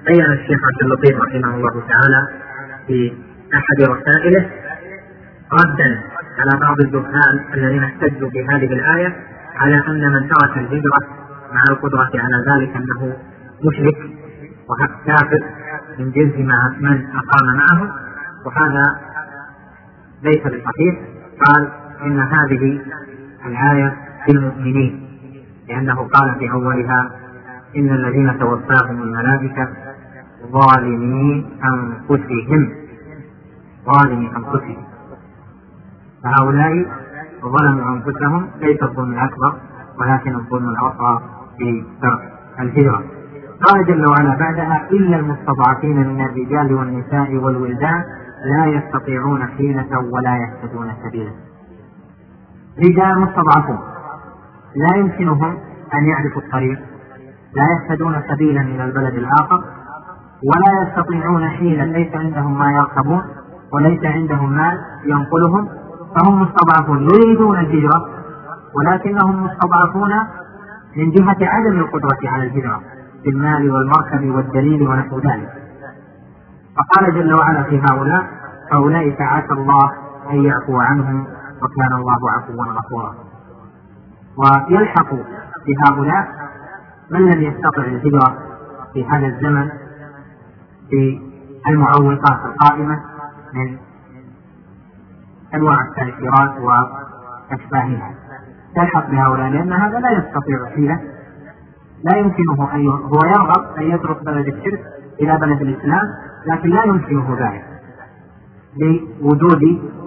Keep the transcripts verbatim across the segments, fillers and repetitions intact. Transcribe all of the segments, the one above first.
بين الشيخ عبد اللطيف رحمه الله تعالى في أحد رسائله ردا على بعض الجهال الذين احتجوا بهذه الآية على أن من ترك الهجرة مع القدرة على ذلك أنه مشرك وكافر من جنس من أقام معه، وهذا ليس بصحيح. قال إن هذه الآية للمؤمنين، لأنه قال في أولها إن الذين توفاهم الملائكة ظالمي أنفسهم ظالمي أنفسهم، فهؤلاء ظلموا أنفسهم ليس الظلم الأكبر ولكن الظلم الأصغر في ترك الهجرة. قال جل وعلا بعدها إلا المستضعفين من الرجال والنساء والولدان لا يستطيعون حيلة ولا يهتدون سبيلا. رجال مستضعفون لا يمكنهم أن يعرفوا الطريق، لا يهتدون سبيلا إلى البلد الآخر، ولا يستطيعون حيلة، ليس عندهم ما يركبون وليس عندهم مال ينقلهم، فهم مستضعفون يريدون الهجرة ولكنهم مستضعفون من جهة عدم القدرة على الهجرة بالمال والمركب والدليل ونحو ذلك. فقال جل وعلا في هؤلاء فأولئك عسى الله أن يعفو عنهم وكان الله عفوا غفورا. ويلحق في هؤلاء من لم يستطع الهجرة في هذا الزمن في المعوقات القائمة من أنواع التأثيرات وأشباهها، تلحق بهؤلاء لأن هذا لا يستطيع حيلة، لا يمكنه أن هو يرغب أن يترك بلد الشرك إلى بلد الإسلام، لكن لا يمكنه ذلك لوجود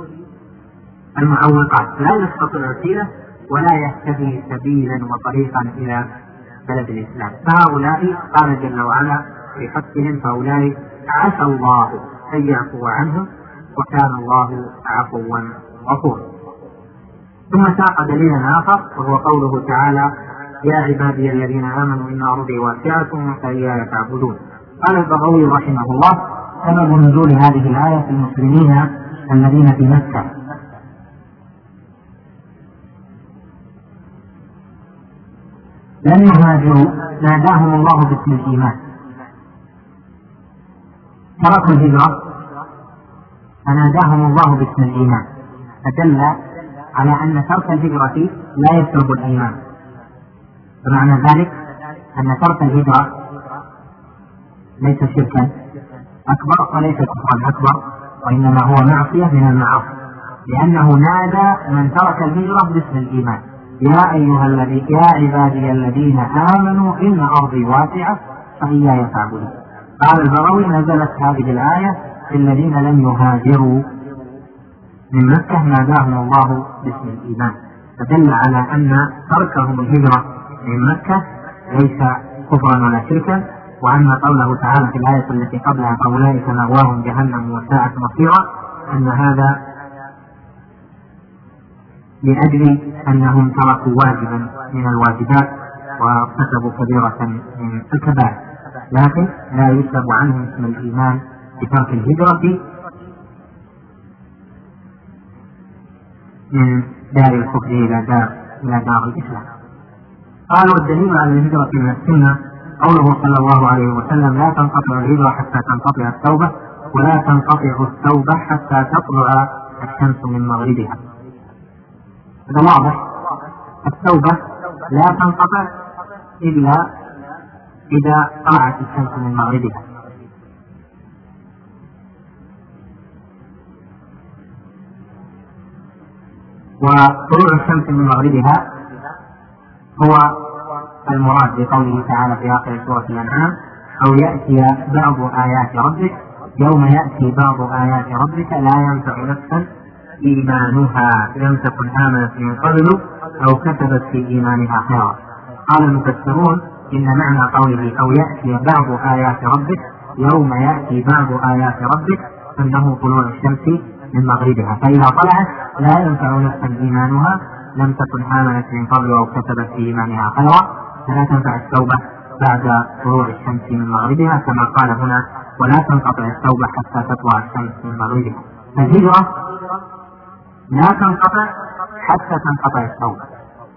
المعوقات، لا يستطيع حيلة ولا يهتدي سبيلا وطريقا إلى بلد الإسلام. فهؤلاء قال جل وعلا في حقهم فأولئك عسى الله أن يعفو عنهم وكان الله عفوا غفورا. ثم ساق دليلا آخر وهو قوله تعالى يا عبادي الذين آمنوا إن أرضي واسعة فإياي فاعبدون. قال البغوي رحمه الله سبب نزول هذه الآية في المسلمين الذين في مكة لم يهاجروا ناداهم الله باسم الإيمان، تركوا الهجرة فناداهم الله باسم الإيمان، فدل على أن ترك الهجرة لا يسلب الإيمان. بمعنى ذلك أن ترك الهجرة ليس شركا أكبر وليس كفرا أكبر، وإنما هو معصية من المعاصي، لأنه نادى من ترك الهجرة باسم الإيمان يا أيها الذين يا عبادي الذين آمنوا إن أرضي واسعة فإياي فاعبدون. قال البغوي نزلت هذه الآية في الذين لم يهاجروا من مكة ناداهم الله باسم الإيمان، فدل على أن تركهم الهجرة من مكة ليس كفرا ولا شركا، وأن قوله تعالى في الآية التي قبلها فأولئك مأواهم جهنم وساءت مصيرا أن هذا لأجل أنهم تركوا واجبا من الواجبات وارتكبوا كبيرة من الكبائر، لكن لا يسلب عنهم اسم الإيمان بترك الهجرة من دار الكفر إلى دار إلى دار الإسلام. قالوا الدليل على الهجرة من السنة قوله صلى الله عليه وسلم لا تنقطع الهجرة حتى تنقطع التوبة ولا تنقطع التوبة حتى تطلع الشمس من مغربها. هذا واضح، التوبة لا تنقطع إلا إذا طلعت الشمس من مغربها. وطلوع الشمس من مغربها هو المراد بقوله تعالى في آخر سورة الأنعام أو يأتي بعض آيات ربك يوم يأتي بعض آيات ربك لا ينفع نفسا إيمانها لم تكن آمنت من قبل أو كسبت في إيمانها خيرا. قال المفسرون إن معنى قوله أو يأتي بعض آيات ربك يوم يأتي بعض آيات ربك أنه طلوع الشمس من مغربها، فإذا طلعت لا ينفع نفسا إيمانها لم تكن آمنت من قبل أو كسبت في إيمانها خيرا، فلا تنفع التوبة بعد طلوع الشمس من مغربها، كما قال هنا ولا تنقطع التوبة حتى تطلع الشمس من مغربها. الهجرة لا تنقطع حتى تنقطع التوبة،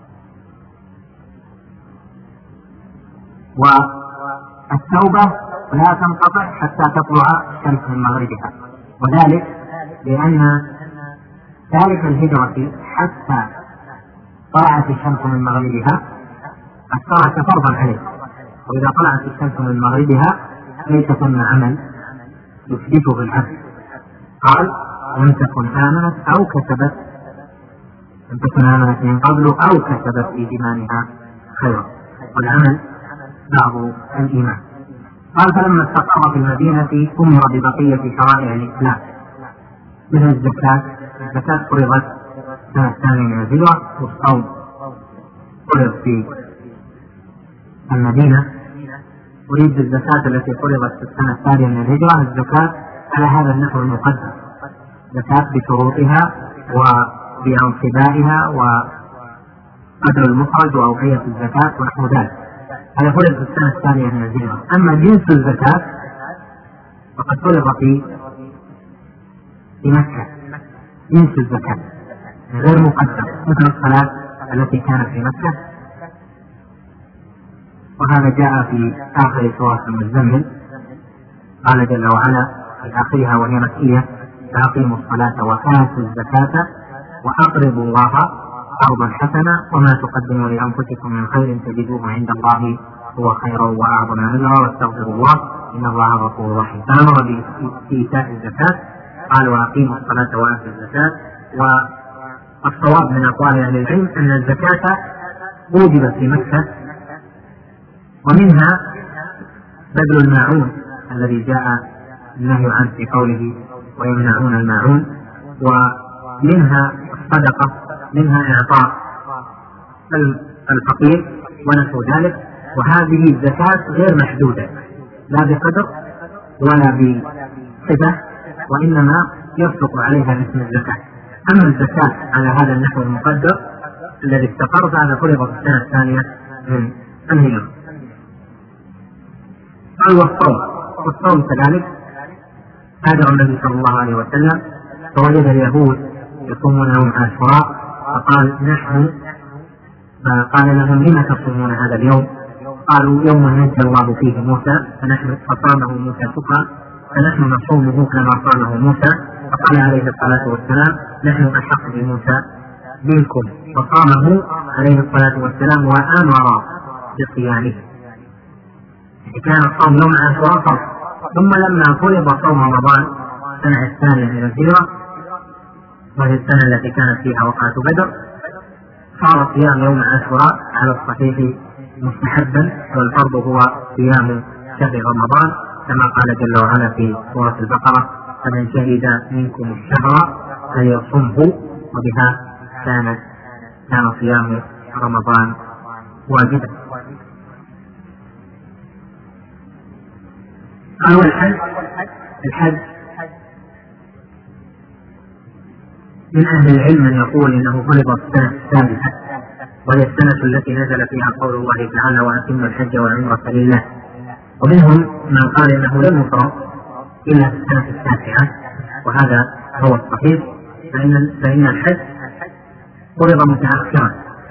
والتوبة لا تنقطع حتى تطلع الشمس من مغربها، وذلك لأن تارك الهجرة حتى طلعت الشمس من مغربها أثرت فرضا عليه، وإذا طلعت الشمس من مغربها ليس ثم عمل يثبته العبد. قال وإن تكن آمنت أو كسبت إن تكن آمنت من قبل أو كسبت في إيمانها خيرا، والعمل بعض الإيمان. قال فلما استقر في المدينة أمر ببقية شرائع الإسلام مثل الزكاة. الزكاة فرضت السنة الثانية من الهجرة، والصوم فرض في المدينة. أريد الزكاة التي فرضت في السنة الثانية من الهجرة الزكاة على هذا النحو المقدم، زكاة بشروطها وبأنصبائها وقدر المخرج وأوقية الزكاة ونحو ذلك، هذا فرض في السنة الثانية من الهجرة. أما جنس الزكاة فقد فرض في في مكة، جنس الزكاة غير مقدم مثل الصلاة التي كانت في مكة، وهذا جاء في آخر سورة المزمل. قال جل وعلا في آخرها وهي مكية فأقيموا الصلاة وآتوا الزكاة وأقرضوا الله قرضا حسنا وما تقدموا لأنفسكم من خير تجدوه عند الله هو خيرا وأعظم أجرا واستغفروا الله إن الله غفور رحيم. فأمر بإيتاء الزكاة، قال وأقيموا الصلاة وآتوا الزكاة. والصواب من أقوال أهل العلم أن الزكاة وجبت في مكة، ومنها بذل الماعون الذي جاء النهي عنه في قوله ويمنعون الماعون، ومنها الصدقة، منها إعطاء الفقير ونحو ذلك. وهذه الزكاة غير محدودة لا بقدر ولا بصفة، وإنما يصدق عليها اسم الزكاة. أما الزكاة على هذا النحو المقدر الذي استقر فهذا فرض في السنة الثانية من الهجرة. قال والصوم، والصوم كذلك هاجر النبي صلى الله عليه وسلم فوجد اليهود يصومون يوم عاشوراء فقال نحن، فقال لهم لم تصومون هذا اليوم؟ قالوا يوم نجى الله فيه موسى فنحن فصامه موسى شكرا فنحن نصومه كما صامه موسى. فقال عليه الصلاة والسلام نحن أحق بموسى منكم، فصامه عليه الصلاة والسلام وأمر بصيامه. كان الصوم يوم عاشوراء فرض، ثم لما فرض صوم رمضان السنة الثانية من الهجرة وهي السنة التي كانت فيها وقعة بدر صار صيام يوم عاشوراء على الصحيح مستحبا، والفرض هو صيام شهر رمضان كما قال جل وعلا في سورة البقرة فمن شهد منكم الشهر فليصمه، وبها كان كان صيام رمضان واجبا. قال والحج، الحج من أهل العلم من يقول إنه فرض السنة الثالثة وهي السنة التي نزل فيها قول الله تعالى وأتم الحج والعمرة لله، ومنهم من قال إنه لم يفرض إلا في السنة التاسعة، وهذا هو الصحيح، فإن, فإن الحج فرض متأخرا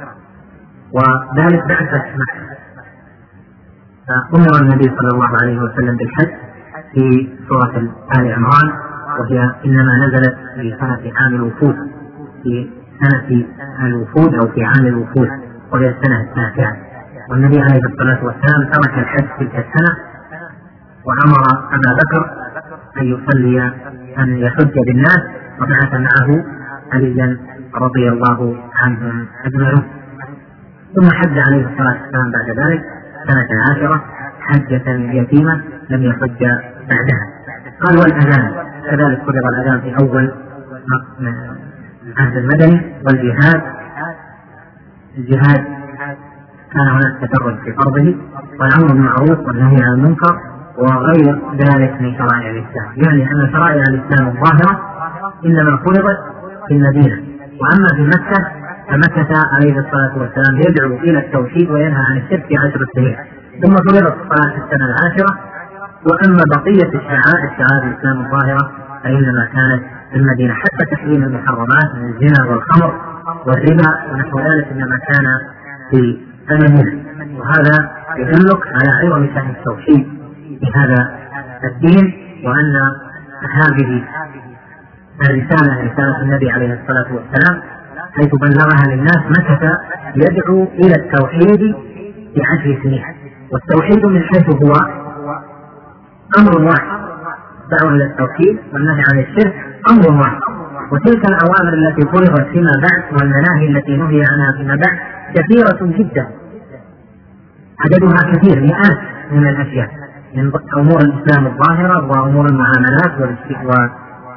وذلك بعد فتح مكة. فأمر النبي صلى الله عليه وسلم بالحج في سورة آل عمران، وهي إنما نزلت في سنة عام الوفود، في سنة الوفود أو في عام الوفود وهي السنة التاسعة. والنبي عليه الصلاة والسلام ترك الحج تلك السنة وأمر أبا بكر أن يصلي أن يحج بالناس وبعث معه عليا رضي الله عنهم أجمعين. ثم حج عليه الصلاة والسلام بعد ذلك سنة عاشرة حجة يتيمة لم يحج بعدها. قال والأذان كذلك فرض الأذان في أول العهد المدني. والجهاد، الجهاد كان هناك تدرج في فرضه والأمر بالمعروف والنهي عن المنكر وغير ذلك من شرائع الإسلام، يعني أن شرائع الإسلام الظاهرة إنما فرضت في المدينة، وأما في مكة فمكة عليه الصلاة والسلام يدعو إلى التوحيد وينهى عن الشرك في عشر سنين، ثم فرضت الصلاة في السنة العاشرة. وأما بقية الشعائر شعائر الإسلام الظاهرة فإنما كانت في المدينة، حتى تحريم المحرمات من الزنا والخمر والربا ونحو ذلك إنما كان في المدينة. وهذا يدلك على عظم شأن التوحيد في هذا الدين، وأن هذه الرسالة رسالة النبي عليه الصلاة والسلام حيث بلغها للناس مكث يدعو إلى التوحيد في عشر سنين. والتوحيد من حيث هو أمر واحد، الدعوة إلى التوحيد والنهي عن الشرك أمر واحد، وتلك الأوامر التي فرضت فيما بعد والمناهي التي نهي عنها فيما بعد كثيرة جدا، عددها كثير، مئات من الأشياء من أمور الإسلام الظاهرة وأمور المعاملات والصيانة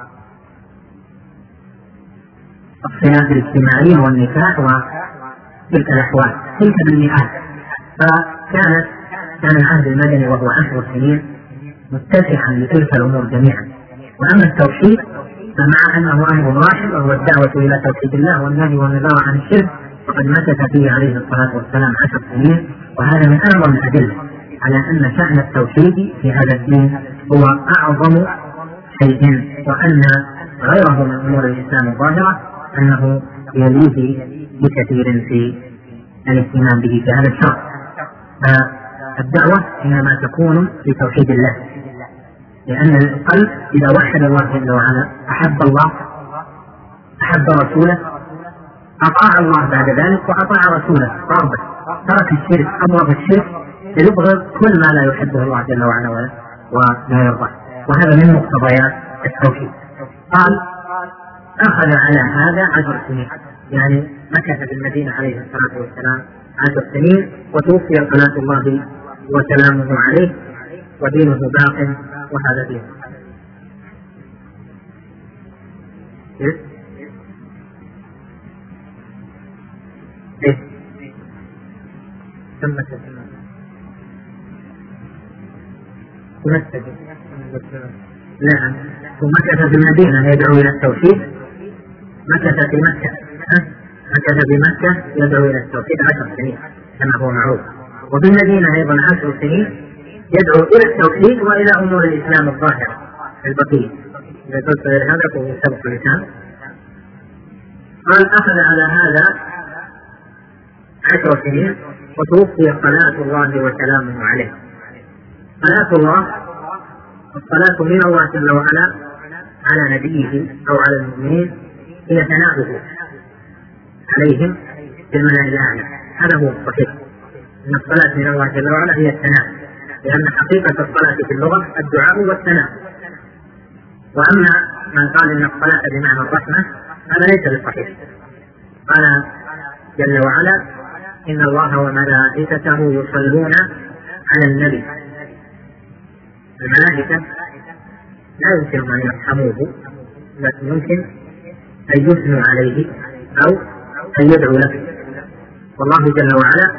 الاجتماعية والنكاح وتلك الأحوال، تلك بالمئات. فكانت كان العهد المدني وهو عشر سنين متسعا لتلك الأمور جميعا. وأما التوحيد فمع أنه أمر واحد وهو الدعوة إلى توحيد الله والنهي والنذار عن الشرك، وقد مكث فيه عليه الصلاة والسلام عشر سنين، وهذا من أعظم الأدلة على أن شأن التوحيد في هذا الدين هو أعظم شيء، وأن غيره من أمور الإسلام الظاهرة أنه يليه بكثير في الاهتمام به في هذا الشرط. فالدعوة إنما تكون في توحيد الله، لأن القلب إذا وحد الله جل وعلا أحب الله، أحب رسوله، أطاع الله بعد ذلك وأطاع رسوله، رابط ترك الشرك، أبغض الشرك، يبغض كل ما لا يحبه الله جل وعلا ولا يرضى، وهذا من مقتضيات التوحيد. قال أخذ على هذا عشر سنين، يعني مكث في المدينة عليه الصلاة والسلام عشر سنين، وتوفي صلاة الله وسلامه عليه ودينه باق، وهذا دينه. إيه؟ إيه؟ ثم تسمى نعم. ومكث في المدينة يدعو إلى التوحيد، مكث في مكة مكث في مكة يدعو إلى التوحيد عشر سنين كما هو معروف، وفي المدينة أيضا عشر سنين يدعو إلى التوحيد وإلى أمور الإسلام الظاهرة البقية. إذا قلت غير هذا فهو سبق اللسان. قال أخذ على هذا عشر سنين، وتوفي صلاة الله وسلامه عليه. صلاة الله، الصلاة من الله جل وعلا على نبيه أو على المؤمنين هي ثناؤه عليهم في الملأ الأعلى، هذا هو الصحيح، أن الصلاة من الله جل وعلا هي الثناء، لأن حقيقة الصلاة في اللغة الدعاء والثناء. وأما من قال إن الصلاة بمعنى الرحمة هذا ليس بصحيح. قال جل وعلا إن الله وملائكته يصلون على النبي. الملائكة لا يمكن أن يرحموه، لكن يمكن أن يثنوا عليه أو أن يدعوا له، والله جل وعلا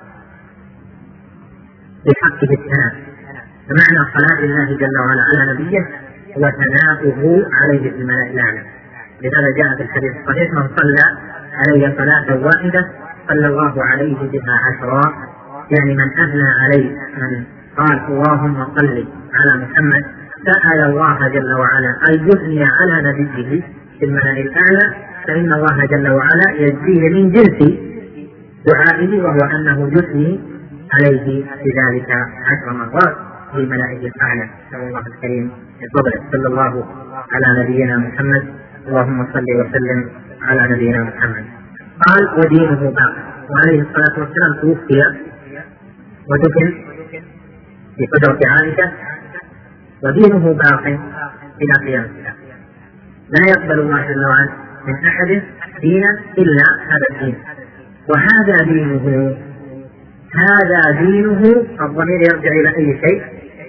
بحقه الثناء. فمعنى صلاة الله جل وعلا على نبيه هو ثناؤه عليه في الملأ الأعلى. لهذا جاء في الحديث الصحيح من صلى علي صلاة واحدة صلى الله عليه بها عشرا، يعني من أثنى عليه، من قال اللهم صل على محمد، سأل الله جل وعلا أن يثني على نبيه في الملأ الأعلى، فإن الله جل وعلا يجزيه من جنس دعائه، وهو أنه يثني عليه بذلك عشر مرات في الملائكة الأعلى. صلى الله الكريم بفضله صلى الله على نبينا محمد، اللهم صل وسلم على نبينا محمد. قال ودينه باق، وعليه الصلاة والسلام توفي ودفن في قدرة عائشة، ودينه باق إلى قيام الساعة. لا يقبل الله جل وعلا من أحد دينا إلا هذا الدين، وهذا دينه. هذا دينه، الضمير يرجع إلى أي شيء؟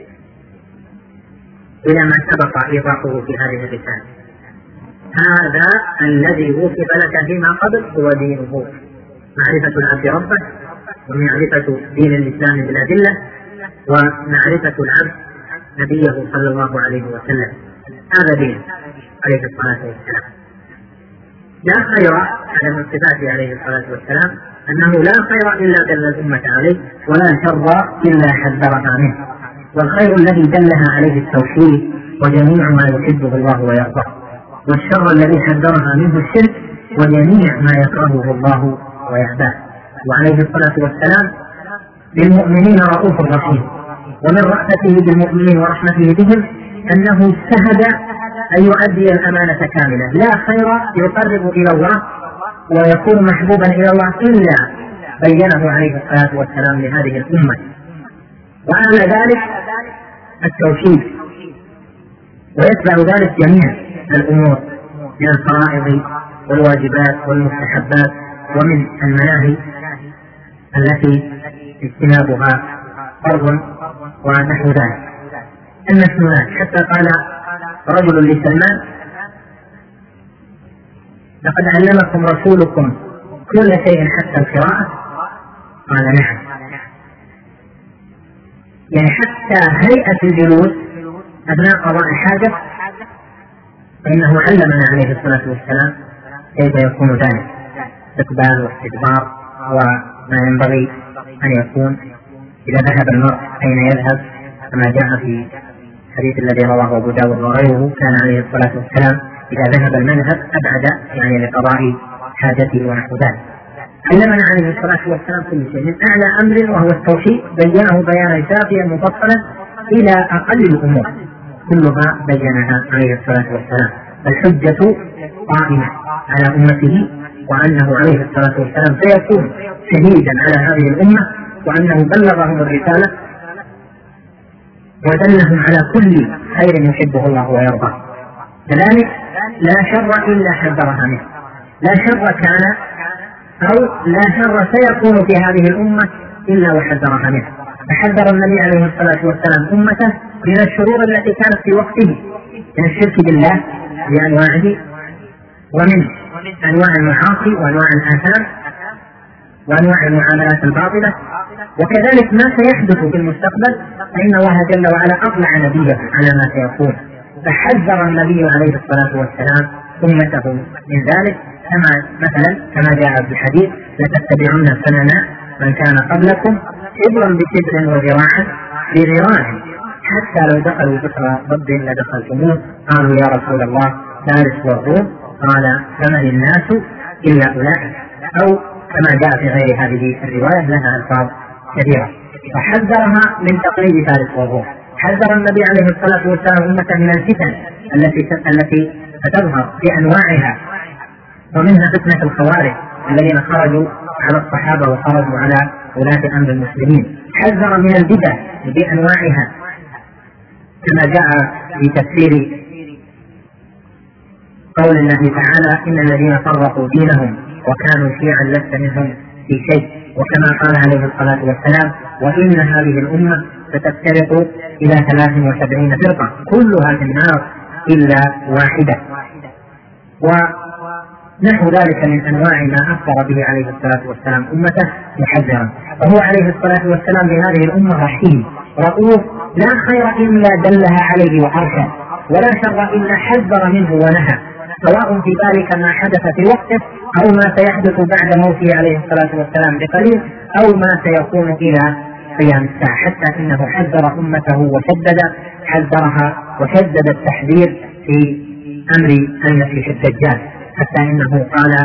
إلى ما سبق إيضاحه في هذه الرسالة. هذا الذي وصف لك فيما قبل هو دينه، معرفة العبد ربه، ومعرفة دين الإسلام بالأدلة، ومعرفة العبد نبيه صلى الله عليه وسلم. هذا دين عليه الصلاة والسلام. لا خير، على من صفاته عليه الصلاة والسلام أنه لا خير إلا دل الأمة عليه، ولا شر إلا حذرها منه. والخير الذي دلها عليه التوحيد وجميع ما يحبه الله ويرضاه، والشر الذي حذرها منه الشرك وجميع ما يكرهه الله ويأباه. وعليه الصلاة والسلام بالمؤمنين رؤوف رحيم، ومن رأفته بالمؤمنين ورحمته بهم أنه اجتهد أن يؤدي الأمانة كاملة، لا خير يقرب إلى الله ويكون محبوبا إلى الله إلا بينه عليه الصلاة والسلام لهذه الأمة. وعلى ذلك التوحيد، ويتبع ذلك جميع الأمور من الفرائض والواجبات والمستحبات ومن المناهي التي اجتنابها فرض ونحو ذلك. المسنونات، حتى قال رجل لسلمان: لقد علمكم رسولكم كل شيء حتى القراءة؟ قال: نعم. يعني حتى هيئة الجلوس أثناء قضاء الحاجة فإنه علمنا عليه الصلاة والسلام كيف يكون ذلك، استقبال واستدبار وما ينبغي أن يكون إذا ذهب المرء أين يذهب، كما جاء في الحديث الذي رواه أبو داود وغيره: كان عليه الصلاة والسلام إذا ذهب المذهب أبعد يعني لقضاء حاجته ونحو ذلك. علمنا عليه الصلاة والسلام كل شيء من أعلى أمر وهو التوحيد، بينه بيانا شافيا مفصلا إلى أقل الأمور كلها بينها عليه الصلاة والسلام. الحجة قائمة على أمته، وأنه عليه الصلاة والسلام سيكون شهيدا على هذه الأمة، وأنه بلغهم الرسالة ودلهم على كل خير يحبه الله ويرضاه. كذلك لا شر إلا حذرها منه، لا شر كان أو لا شر سيكون في هذه الأمة إلا وحذرها منه. فحذر النبي عليه الصلاة والسلام أمته من الشرور التي كانت في وقته، من الشرك بالله بأنواعه، ومن أنواع المعاصي وأنواع الآثام وأنواع المعاملات الباطلة، وكذلك ما سيحدث في المستقبل، فإن الله جل وعلا أطلع نبيه على ما سيكون، فحذر النبي عليه الصلاة والسلام أمته من ذلك، كما مثلا كما جاء في الحديث: لتتبعن سنن من كان قبلكم شبرا بشبر وذراعا بذراع حتى لو دخلوا بكر ضد لدخلتموه. قالوا: يا رسول الله فارس والروم؟ قال: فمن الناس إلا أولئك، أو كما جاء في غير هذه الرواية لها ألفاظ كثيرة. فحذرها من تقليد فارس والروم. حذر النبي عليه الصلاة والسلام أمته من الفتن التي التي ستظهر بأنواعها، ومنها فتنة الخوارج الذين خرجوا على الصحابة وخرجوا على ولاة أمر المسلمين. حذر من البدع بأنواعها، كما جاء في تفسير قول الله تعالى: إن الذين فرقوا دينهم وكانوا شيعا لست منهم في شيء، وكما قال عليه الصلاة والسلام: وإن هذه الأمة ستفترق إلى ثلاث وسبعين فرقة كلها في النار إلا واحدة، ونحو ذلك من أنواع ما أخبر به عليه الصلاة والسلام أمته محذرا. وهو عليه الصلاة والسلام بهذه الأمة رحيم رؤوف، لا خير إلا دلها عليه وأرشد، ولا شر إلا حذر منه ونهى، سواء في ذلك ما حدث في وقته أو ما سيحدث بعد موته عليه الصلاة والسلام بقليل، أو ما سيكون إلى قيام الساعة. حتى إنه حذر أمته وشدد حذرها وشدد التحذير في أمر المسيح الدجال، حتى إنه قال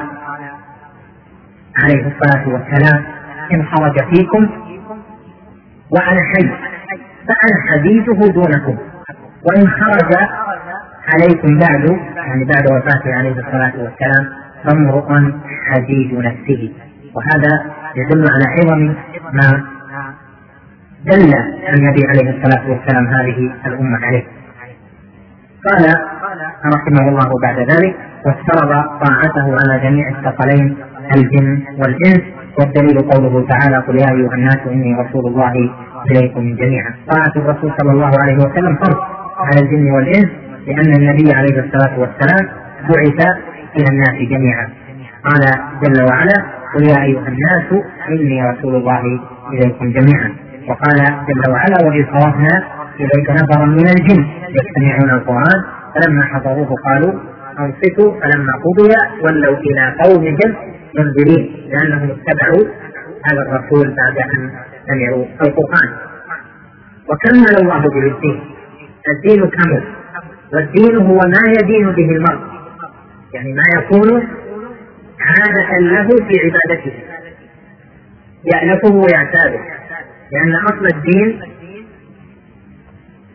عليه الصلاة والسلام: إن خرج فيكم وأنا حي فأنا حديثه دونكم، وإن خرج عليكم بعد يعني بعد وفاته عليه الصلاة والسلام فامرؤ حديث نفسه. وهذا يدل على عظم ما دل النبي عليه الصلاة والسلام هذه الأمة عليه. قال رحمه الله بعد ذلك: وافترض طاعته على جميع الثقلين الجن والإنس، والدليل قوله تعالى: قل يا أيها الناس إني رسول الله إليكم جميعا. طاعة الرسول صلى الله عليه وسلم فرض على الجن والإنس، لأن النبي عليه الصلاة والسلام بعث إلى الناس جميعا. قال جل وعلا: قل يا أيها الناس إني رسول الله إليكم جميعا. وقال جل وعلا: وإذ صرفنا إليك نفرا من الجن يستمعون القرآن فلما حضروه قالوا أنصتوا فلما قضي ولوا إلى قومهم منذرين، لأنهم اتبعوا هذا الرسول بعد أن سمعوا القرآن. وكمل الله به الدين، الدين كامل، والدين هو ما يدين به المرء، يعني ما يكون عادة له في عبادته يألفه ويعتاده، لأن أصل الدين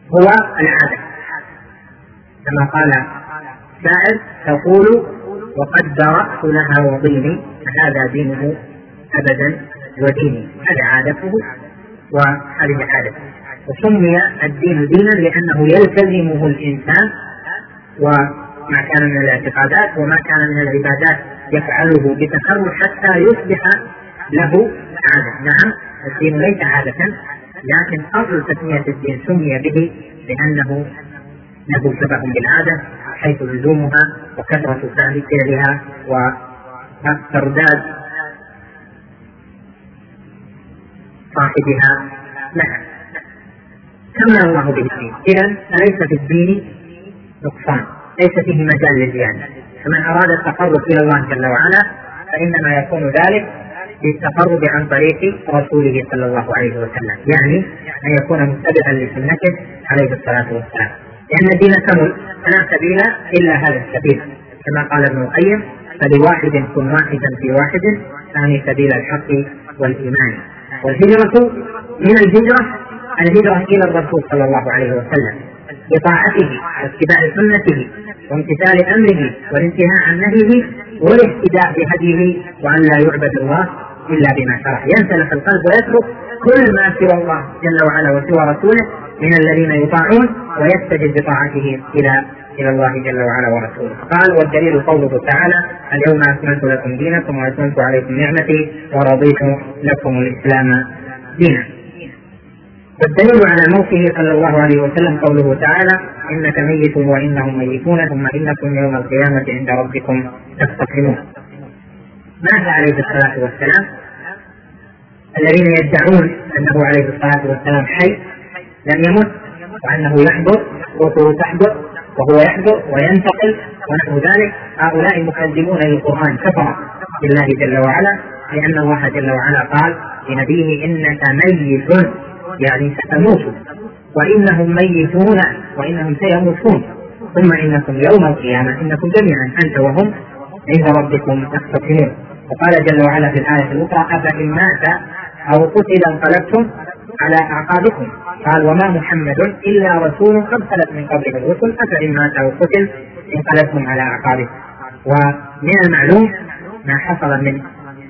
هو العادة، كما قال شاعر: تقول وقد درأت لها وضيني هذا دينه أبدا وديني. هذا عادته وهذه عادته. وسمي الدين دينا لأنه يلتزمه الإنسان، وما كان من الاعتقادات وما كان من العبادات يفعله بتكرر حتى يصبح له عادة. نعم، الدين ليس عادة، لكن أصل تسمية الدين سمي به لأنه له شبه بالعادة، حيث لزومها وكثرة فعلها وترداد صاحبها لها. سمى الله به الدين. إذن فليس في الدين نقصان، ليس فيه مجال للزيادة. فمن أراد التقرب إلى الله جل وعلا فإنما يكون ذلك بالتقرب عن طريق رسوله صلى الله عليه وسلم، يعني أن يكون متبعا لسنته عليه الصلاة والسلام، لأن الدين كمل فلا سبيل إلا هذا السبيل، كما قال ابن القيم: فلواحد كن واحدا في واحد ثاني سبيل الحق والإيمان. والهجرة من الهجرة الهجرة إلى الرسول صلى الله عليه وسلم بطاعته واتباع سنته وامتثال أمره والانتهاء عن نهيه والاهتداء بهديه، وأن لا يعبد الله إلا بما شرع. ينسلخ القلب ويترك كل ما سوى الله جل وعلا وسوى رسوله من الذين يطاعون، ويستجد بطاعته إلى إلى الله جل وعلا ورسوله. قال: والدليل قوله تعالى: اليوم أكملت لكم دينكم وأتممت عليكم نعمتي ورضيت لكم الإسلام دينا. والدليل على موته صلى الله عليه وسلم قوله تعالى: إنك ميت وإنهم ميتون ثم إنكم يوم القيامة عند ربكم تختصمون. مات عليه الصلاة والسلام. الذين يدعون أنه عليه الصلاة والسلام حي لم يمت، وأنه يحضر روحه تحضر وهو يحضر وينتقل ونحو ذلك، هؤلاء مكذبون للقرآن، كفر بالله جل وعلا، لأن الله جل وعلا قال لنبيه: إنك ميت، يعني ستموت، وإنهم ميتون وإنهم سيموتون، ثم إنكم يوم القيامة إنكم جميعا أنت وهم عند ربكم تختصمون. وقال جل وعلا في الآية الأخرى: أفإن مات أو قتل انقلبتم على أعقابكم. قال: وما محمد إلا رسول قد خلت من قبله الرسل أفإن مات أو قتل انقلبتم على أعقابكم. ومن المعلوم ما حصل من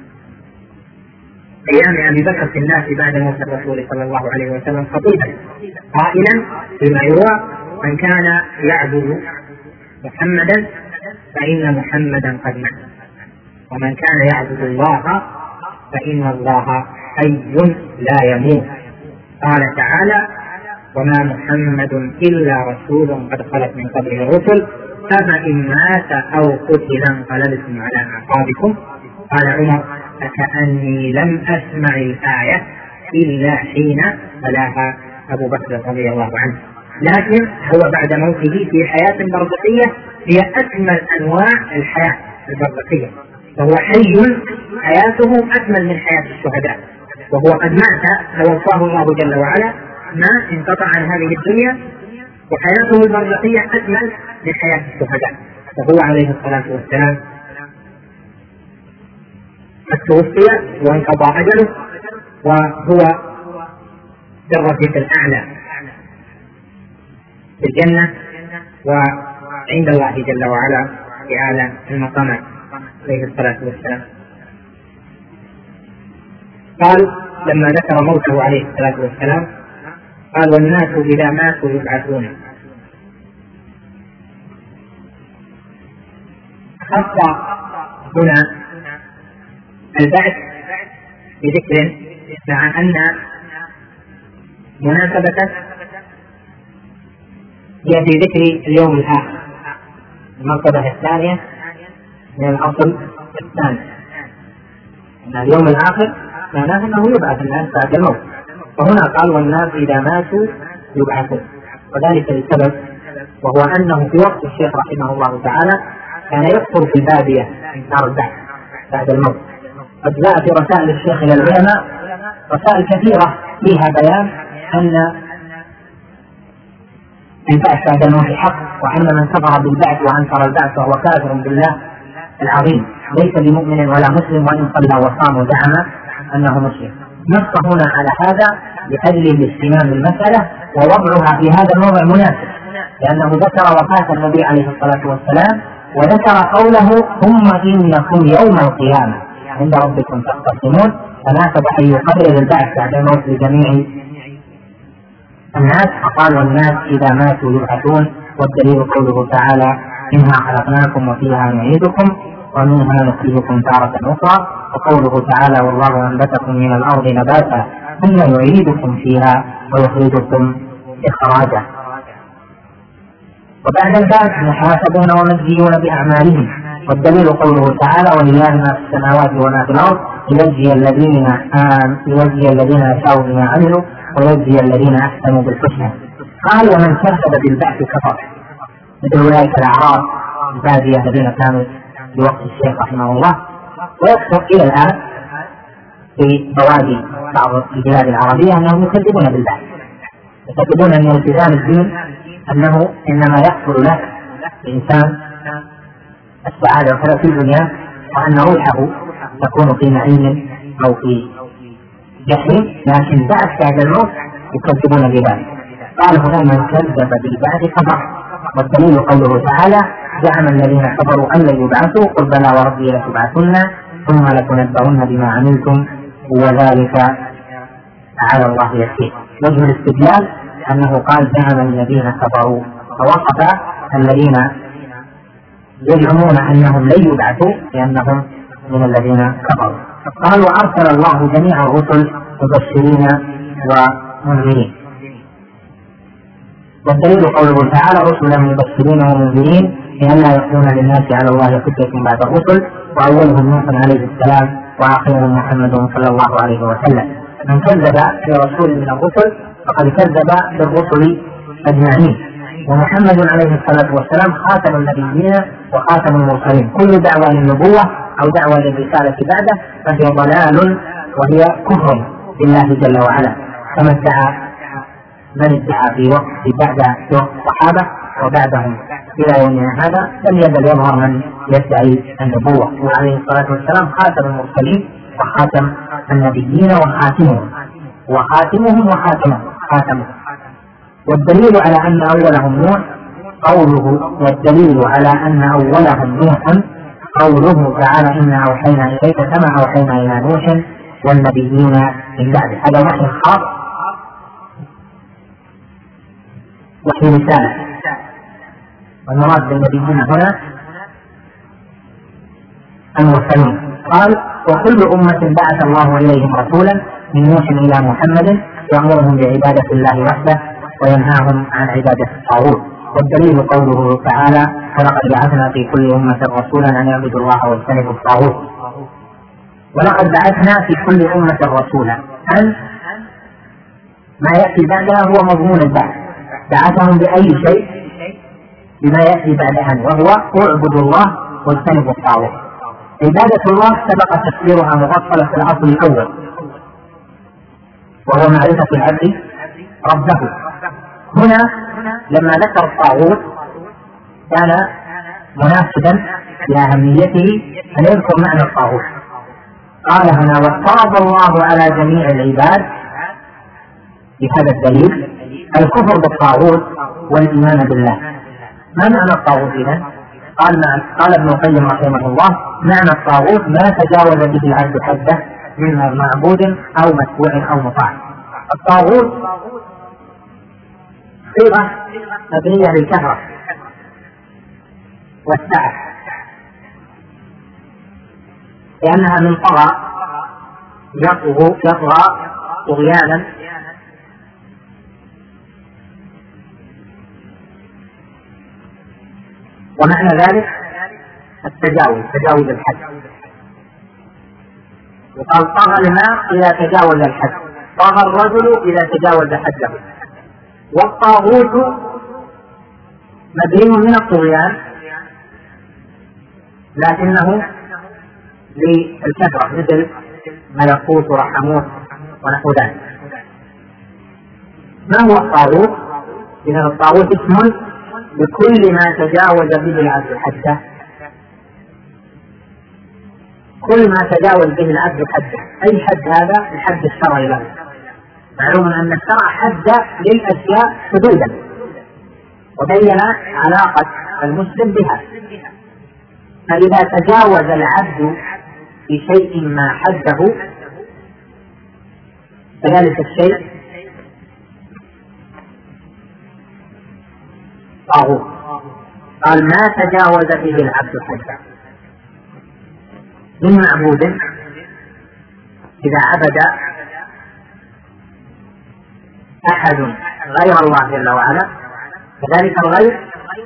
أيام أبي بكر في الناس بعد موت الرسول صلى الله عليه وسلم خطيبا قائلا فيما يروى: من كان يعبد محمدا فإن محمدا قد مات، ومن كان يعبد الله فإن الله حي لا يموت. قال تعالى: وما محمد إلا رسول قد خلت من قبله الرسل أفإن مات أو قتل انقلبتم على أعقابكم. قال عمر: فكأني لم أسمع الآية إلا حين تلاها أبو بكر رضي الله عنه. لكن هو بعد موته في حياة برزخية هي أكمل أنواع الحياة البرزخية، فهو حي حياته أكمل من حياة الشهداء، وهو قد مات توفاه الله جل وعلا ما انقطع عن هذه الدنيا، وحياته البرزخية أكمل من حياة الشهداء. وهو عليه الصلاة والسلام قد توفي وانقضى أجله، وهو بالرفيق الأعلى في الجنة وعند الله جل وعلا في أعلى المقامات عليه الصلاة والسلام. قال لما ذكر موته عليه الصلاة والسلام: قال: والناس إذا ماتوا يبعثون. خص هنا البعث بذكر، مع أن مناسبته هي في ذكر اليوم الآخر، المرتبة الثانية من الأصل الثاني، أن اليوم الآخر معناه أنه يبعث الناس بعد الموت. وهنا قال: والناس إذا ماتوا يبعثون، وذلك لسبب، وهو أنه في وقت الشيخ رحمه الله تعالى كان يكثر في البادية إنكار البعث بعد الموت. قد جاء في رسائل الشيخ إلى العلماء رسائل كثيرة فيها بيان أن البعث بعد الموت حق، وأن من كفر بالبعث وأنكر البعث فهو كافر بالله العظيم، ليس بمؤمن ولا مسلم وإن صلى وصام وزعم أنه مسلم. نص هنا على هذا لأجل الاهتمام بالمسألة ووضعها في هذا الموضع مناسب، لأنه ذكر وفاة النبي عليه الصلاة والسلام وذكر قوله ثم إنكم يوم القيامة عند ربكم تختصمون، فناسب أن يقرر البعث بعد الموت لجميع الناس، فقال والناس إذا ماتوا يبعثون، والدليل قوله تعالى منها خلقناكم وفيها نعيدكم ومنها نخرجكم تارة أخرى، وقوله تعالى والله أنبتكم من الأرض نباتا ثم يعيدكم فيها ويخرجكم إخراجا. وبعد ذلك محاسبون ومجزيون بأعمالهم، والدليل قوله تعالى ولله ما في السماوات وما في الأرض ليجزي الذين ليجزي الذين أساءوا بما عملوا ويجزي الذين أحسنوا بالحسنى. قال ومن كذب بالبعث كفر، مثل أولئك الأعراب البادية الذين كانوا في وقت الشيخ رحمه الله، ويكثر إلى الآن في بوادي بعض البلاد العربية أنهم يكذبون بالبعث، يعتقدون أن التزام الدين أنه إنما يحصل له الإنسان السعادة وكذا في الدنيا، وأن روحه تكون في نعيم أو في جحيم، لكن بعد بعد الموت يكذبون بذلك. قال هنا من كذب بالبعث كفر، والدليل قوله تعالى زعم الذين كفروا أن لن يبعثوا قل بلى وربي لتبعثن ثم لتنبؤن بما عملتم وذلك على الله يسير. وجه الاستدلال أنه قال زعم الذين كفروا، فوصف الذين يزعمون أنهم لن يبعثوا لأنهم من الذين كفروا. قال وأرسل الله جميع الرسل مبشرين ومنذرين، والدليل قوله تعالى رسلا مبشرين ومنذرين لئلا يكون للناس على الله حجة بعد الرسل، وأولهم نوح عليه السلام وآخرهم محمد صلى الله عليه وسلم. من كذب برسول من الرسل فقد كذب بالرسل أجمعين، ومحمد عليه الصلاة والسلام خاتم النبيين وخاتم المرسلين، كل دعوة للنبوة أو دعوة للرسالة بعده فهي ضلال وهي كفر بالله جل وعلا، كما ادعى من ادعى في وقت بعد وقت الصحابة وبعدهم إلى يومنا هذا لم يزل يظهر من يدعي النبوة، وعليه الصلاة والسلام خاتم المرسلين وخاتم النبيين وخاتمهم وخاتمهم وخاتمهم خاتمهم. والدليل على أن أولهم نوح قوله والدليل على أن أولهم نوح قوله تعالى إنا أوحينا إليك كما أوحينا إلى نوح والنبيين من بعده. هذا وحي خاص وحي رسالة، والمراد بالنبيين هنا المرسلين. قال وكل أمة بعث الله إليهم رسولا من نوح إلى محمد يأمرهم بعبادة الله وحده وينهاهم عن عبادة الطاغوت. والدليل قوله تعالى ولقد بعثنا في كل أمة رسولا أن يعبدوا الله واجتنبوا الطاغوت. ولقد بعثنا في كل أمة رسولا، أن ما يأتي بعدها هو مضمون البعث، بعثهم بأي شيء بما يأتي بعد أن، وهو اعبدوا الله واجتنبوا الطاغوت. عبادة الله سبق تفسيرها مفصلة في الأصل الأول وهو معرفة العبد ربه. هنا لما ذكر الطاغوت كان مناسبا لأهميته أن يذكر معنى الطاغوت. قال هنا وافترض الله على جميع العباد بهذا الدليل الكفر بالطاغوت والإيمان بالله. ما معنى الطاغوت إذن؟ قال, قال ابن القيم رحمه الله معنى الطاغوت ما تجاوز به العبد حده من معبود أو متبوع أو مطاع. الطاغوت صيغة مبنية للكثرة والسعة، لأنها من طغى يطغى يطغى طغيانا ومعنى ذلك التجاوز تجاوز الحد. وقال طغى الماء إذا تجاوز الحد، طغى الرجل إذا تجاوز حده. والطاغوت مبني من الطغيان لكنه للكثرة مثل ملكوت ورحموت ونحو ذلك. ما هو الطاغوت؟ إذا الطاغوت اسم بكل ما تجاوز به العبد حده، كل ما تجاوز به العبد حده. أي حد هذا؟ الحد الشرعي له، معلوم أن الشرع حد للأشياء حدودا وبين علاقة المسلم بها، فإذا تجاوز العبد في شيء ما حده فذلك الشيء طاغوت. قال ما تجاوز به العبد حده من معبود إذا عبد أحد غير الله جل وعلا فذلك الغير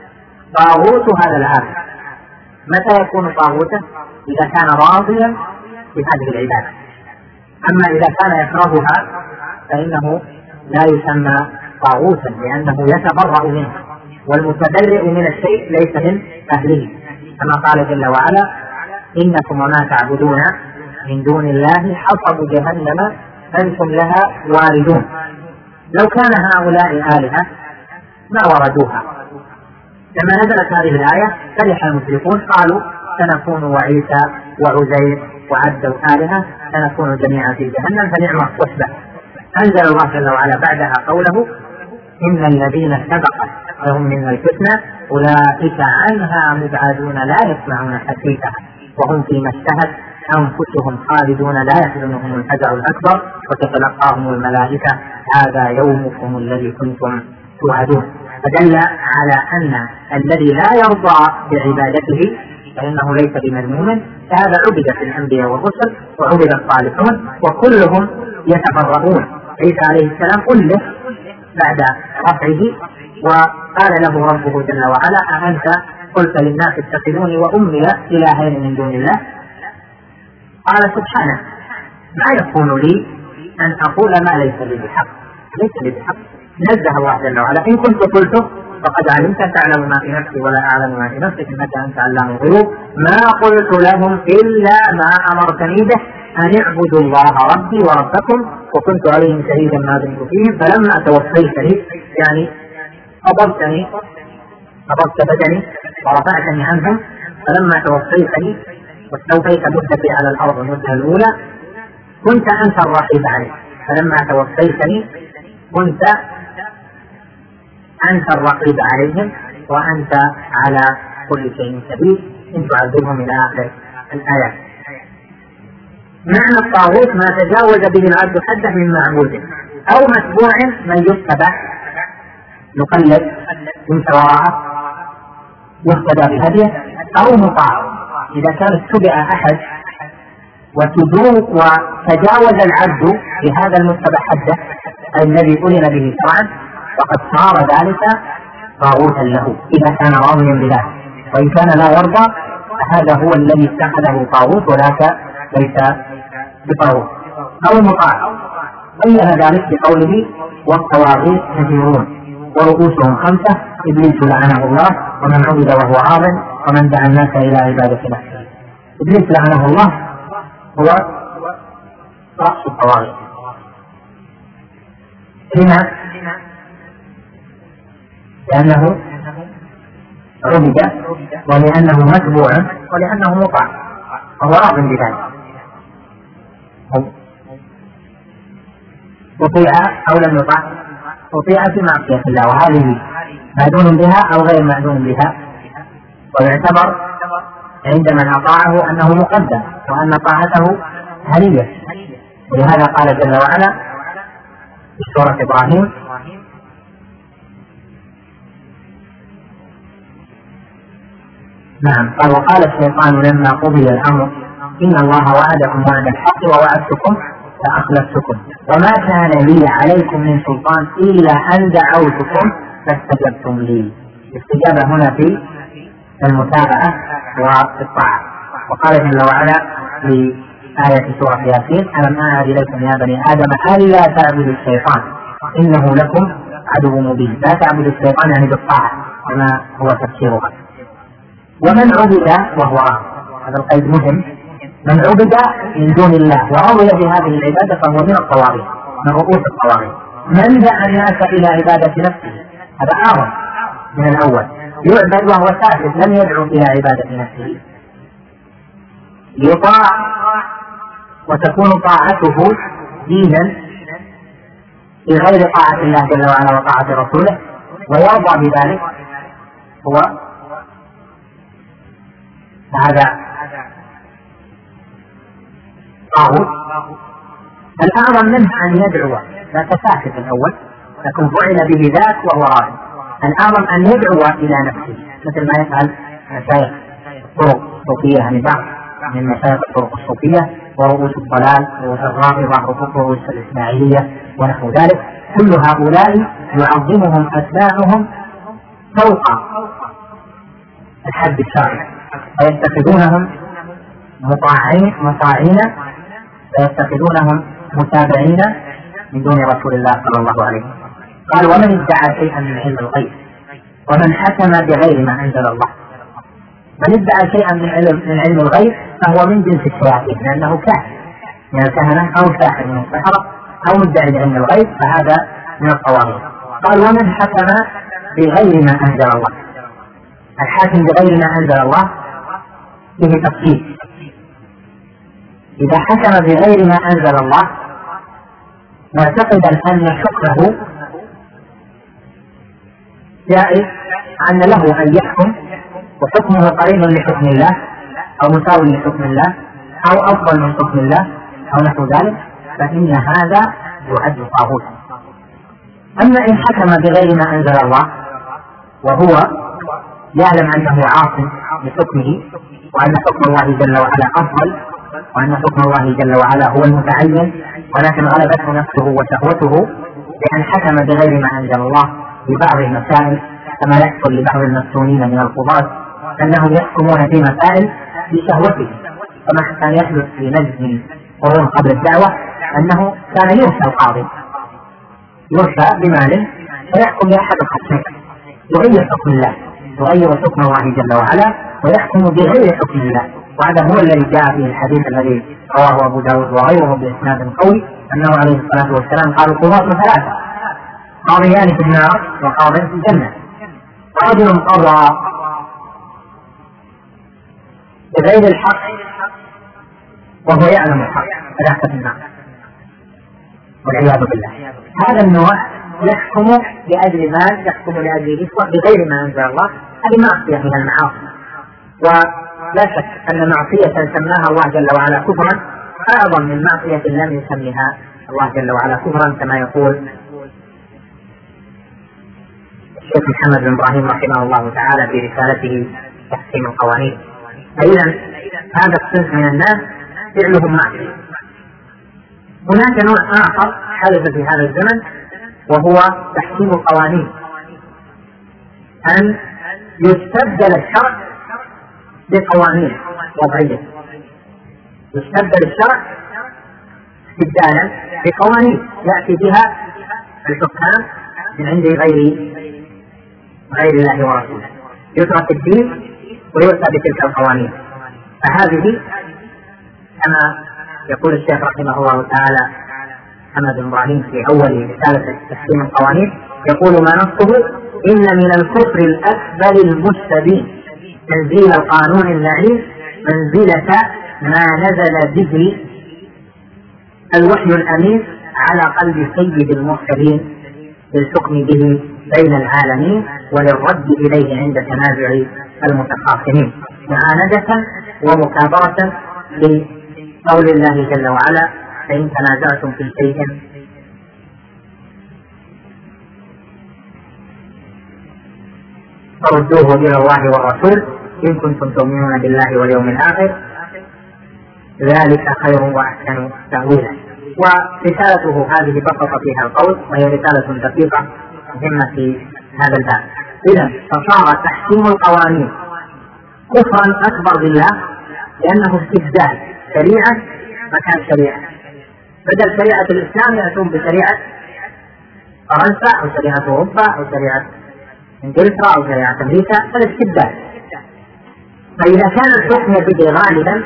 طاغوت هذا العبد. متى يكون طاغوتا؟ إذا كان راضيا بهذه العبادة. أما إذا كان يكرهها فإنه لا يسمى طاغوتا لأنه يتبرأ منه، والمتبرئ من الشيء ليس من أهله، كما قال جل وعلا إنكم وما تعبدون من دون الله حصب جهنم أنتم لها واردون. لو كان هؤلاء آلهة ما وردوها. لما نزلت هذه الآية فرح المشركون قالوا سنكون وعيسى وعزير وعبد آلهة سنكون جميعا في جهنم فنعم الصحبة. أنزل الله جل وعلا بعدها قوله إن الذين سبقت لهم من الحسنى أولئك عنها مبعدون لا يسمعون حسيسها وهم فيما اشتهت أنفسهم خالدون لا يحزنهم الفزع الأكبر وتتلقاهم الملائكة هذا يومكم الذي كنتم توعدون. فدل على أن الذي لا يرضى بعبادته فإنه ليس بمذموم، فهذا عبد في الأنبياء والرسل وعبد الصالحون وكلهم يتبرؤون. عيسى عليه السلام ألف بعد رفعه وقال له ربه جل وعلا أأنت قلت للناس اتخذوني وأمي إلهين من دون الله؟ قال سبحانه ما يكون لي أن أقول ما ليس لي بحق، ليس لي بحق، نزه الله جل وعلا إن كنت قلته فقد علمت تعلم ما في نفسي ولا أعلم ما في نفسك إنك أنت علام الغيوب ما قلت لهم إلا ما أمرتني به أن اعبدوا الله ربي وربكم وكنت عليهم شهيدا ما دمت فيهم فلما توفيتني يعني قبضتني قبضت بدني ورفعتني عنهم فلما توفيتني واستوفيت مدتي على الأرض المدة الأولى كنت أنت الرقيب عليه فلما توفيتني كنت أنت الرقيب عليهم وأنت على كل شيء شديد إن تعذبهم إلى آخر الآيات. معنى الطاغوت ما تجاوز به العبد حده من معبود أو متبوع من يتبع يقلد يمشي وراءه يهتدى بهديه أو مطاع. إذا كان اتبع أحد وتجوز وتجاوز العبد بهذا المتبع حده الذي أذن به شرعا فقد صار ذلك طاغوتا له إذا كان راضيا بذلك، وإن كان لا يرضى فهذا هو الذي اتخذه طاغوت وذاك ليس بطاغوت. أو مطاع بين ذلك بقوله والطواغيت كثيرون ورؤوسهم خمسة إبليس لعنه الله ومن عبد وهو عاض ومن دعا الناس إلى عبادة نفسه. إبليس لعنه الله هو رأس الطواغيت. هنا لأنه عبد ولأنه متبوع ولأنه مطاع وهو راض بذلك. أطيع أو لم يطع أطيع في معصية الله وهذه مأذون بها أو غير مأذون بها، ويعتبر عند من أطاعه أنه مقدم وأن طاعته هنية. ولهذا قال جل وعلا في سورة إبراهيم نعم قال وقال الشيطان لما قضي الأمر إن الله وعدكم وعد الحق ووعدتكم فأخلفتكم وما كان لي عليكم من سلطان إلا أن دعوتكم فاستجبتم لي. الاستجابة هنا في المتابعة والطاعة. وقال جل وعلا في آية سورة ياسين ألم أعهد إليكم يا بني آدم ألا تعبدوا الشيطان إنه لكم عدو مبين. لا تعبدوا الشيطان يعني بالطاعة كما هو تفسيرها. ومن عبد وهو راض هذا القيد مهم، من عبد من دون الله ورضي بهذه العبادة فهو من الطواغيت من رؤوس الطواغيت. من دعا الناس إلى عبادة نفسه هذا أعظم من الأول، يعبد وهو ساكت لم يدعو إلى عبادة نفسه، يطاع وتكون طاعته دينا في غير طاعة الله جل وعلا وطاعة رسوله ويرضى بذلك هو هذا طاغوت. الأعظم منه أن يدعو، لا تساكت الأول لكن فعل به ذاك وهو راض. الأعظم أن يدعو إلى نفسه مثل ما يفعل مشايخ الطرق الصوفية، يعني بعض من مشايخ الطرق الصوفية ورؤوس الضلال ورؤوس الرافضة ورؤوس الإسماعيلية ونحو ذلك، كل هؤلاء يعظمهم أتباعهم فوق الحد الشرعي ويتخذونهم مطاعين مطاعين ويتخذونهم متابعين من دون رسول الله صلى الله عليه وسلم. قال ومن ادعى شيئا من علم الغيب ومن حكم بغير ما أنزل الله. من ادعى شيئا من علم, من علم الغيب فهو من جنس الشياطين، لأنه كاهن من الكهنة أو ساحر من السحرة أو مدعي بعلم الغيب، فهذا من الطواغيت. قال ومن حكم بغير ما أنزل الله. الحاكم بغير ما أنزل الله فيه تفصيل. إذا حكم بغير ما أنزل الله معتقدا أن حكمه جائز، أن له أن يحكم وحكمه قريب لحكم الله أو مساوي لحكم الله أو أفضل من حكم الله أو نحو ذلك، فإن هذا يعد طاغوتا. أما إن حكم بغير ما أنزل الله وهو يعلم أنه عاصم بحكمه وأن حكم الله جل وعلا أفضل وأن حكم الله جل وعلا هو المتعين، ولكن غلبته نفسه وشهوته بأن حكم بغير ما أنزل الله ببعض المسائل، كما يحصل لبعض المفتونين من القضاة أنهم يحكمون في مسائل بشهوته. كما كان يحدث في نجد من قرون قبل الدعوة أنه كان يرسى القاضي يرسى بمال فيحكم بأحد الخصمين، يغير حكم الله، يغير حكم الله جل وعلا ويحكم بغير حكم الله. وهذا هو الذي جاء فيه الحديث الذي رواه أبو داود وغيره بإسناد قوي أنه عليه الصلاة والسلام قال القضاة ثلاثة، قاضيان في النار وقاض في الجنة. ورجل قضى بغير الحق وهو يعلم الحق فذاك في النار والعياذ بالله. هذا النوع يحكم لأجل مال، يحكم لأجل رشوة بغير ما أنزل الله، هذه معصية من المعاصي. ولا شك أن معصية سماها الله جل وعلا كفرا أعظم من معصية لم يسميها الله جل وعلا كفرا، كما يقول الشيخ محمد بن إبراهيم رحمه الله تعالى في رسالته تحكيم القوانين. فإذا هذا الصنف من الناس فعلهم معصية. هناك نوع آخر حدث في هذا الزمن وهو تحكيم القوانين، أن يستبدل الشرع بقوانين وضعية، يستبدل الشرع استبدالا بقوانين يأتي بها الحكام من عند غير غير الله ورسوله، يترك الدين ويؤتى بتلك القوانين. فهذه كما يقول الشيخ رحمه الله تعالى محمد بن إبراهيم في أول رسالة تحكيم القوانين، يقول ما نصه إن من الكفر الأكبر المستبين تنزيل القانون اللعين منزلة ما نزل به الوحي الأمين على قلب سيد المرسلين للحكم به بين العالمين وللرد إليه عند تنازع المتخاصمين، معاندة ومكابرة لقول الله جل وعلا فإن تنازعتم في شيء فردوه إلى الله والرسول إن كنتم تؤمنون بالله واليوم الآخر ذلك خير وأحسن تأويلا. ورسالته هذه بسط فيها القول، وهي رسالة دقيقة مهمة في هذا الباب. إذا فصار تحكيم القوانين كفرا أكبر بالله لأنه استبدال شريعة مكان شريعة، بدل شريعة الإسلام يأتون بشريعة فرنسا أو شريعة أوروبا أو شريعة إنجلترا أو شريعة أمريكا، فالاستبدال. فإذا كان الحكم به غالبا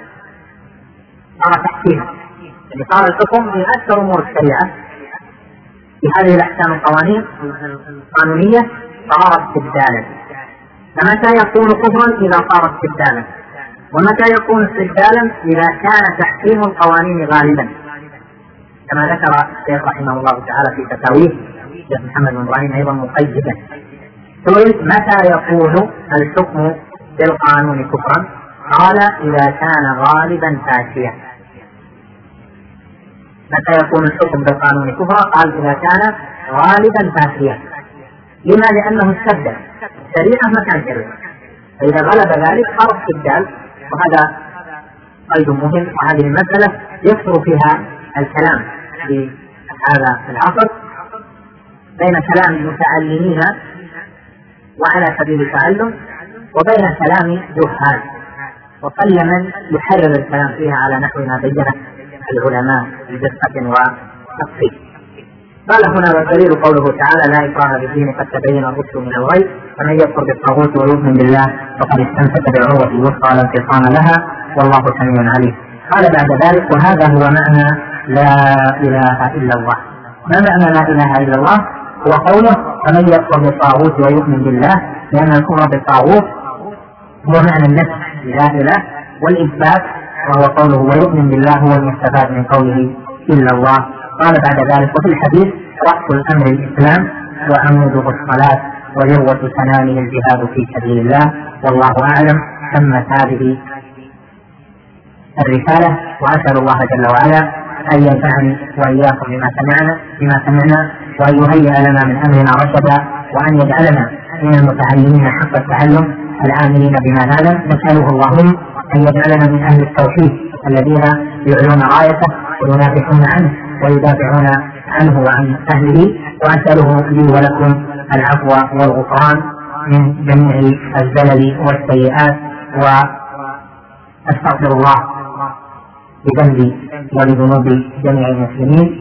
صار تحكيما، يعني صار الحكم في أكثر أمور الشريعة في هذه الأحكام القوانين القانونية صار استبدالا. فمتى يكون كفرا؟ إذا صار استبدالا. ومتى يكون استبدالا؟ إذا كان تحكيم القوانين غالبا. كما ذكر الشيخ رحمه الله تعالى في فتاويه الشيخ محمد بن ابراهيم ايضا مقيدا. سئل متى يكون الحكم بالقانون كفرا؟ قال اذا كان غالبا فاشيا. متى يكون الحكم بالقانون كفرا؟ قال اذا كان غالبا فاشيا. لما؟ لانه استبدل شريعه مكان شريعه، فاذا غلب ذلك خرج استبدال، وهذا قيد مهم. وهذه المساله يكثر فيها الكلام في هذا العصر بين كلام المتعلمين وعلى سبيل التعلم وبين كلام جهال، وقل من يحرر الكلام فيها على نحو ما بينه العلماء بدقة وتفصيل. قال هنا والدليل قوله تعالى لا إكراه في الدين قد تبين الرشد من الغي فمن يكفر بالطاغوت ويؤمن بالله فقد استمسك بالعروة الوثقى لا انفصام لها والله سميع عليم. قال بعد ذلك وهذا هو معنى لا إله إلا الله. ما معنى لا إله إلا الله؟ هو قوله فمن يكفر بالطاغوت ويؤمن بالله، لأن الكفر بالطاغوت هو معنى النفي لا إله، والإثبات وهو قوله ويؤمن بالله هو المستفاد من قوله إلا الله. قال بعد ذلك وفي الحديث رأس الأمر الإسلام وعموده الصلاة وذروة سنامه الجهاد في سبيل الله والله أعلم. تمت هذه الرسالة، وأسأل الله جل وعلا أن ينفعني وإياكم بما سمعنا بما سمعنا وأن يهيئ لنا من أمرنا رشدا، وأن يجعلنا من المتعلمين حق التعلم العاملين بما نعلم. نسأله اللهم أن يجعلنا من أهل التوحيد الذين يعلون رايته وينافحون عنه ويدافعون عنه وعن أهله. وأسأله لي ولكم العفو والغفران من جميع الزلل والسيئات، وأستغفر الله بذنبي ولذنوب جميع المسلمين.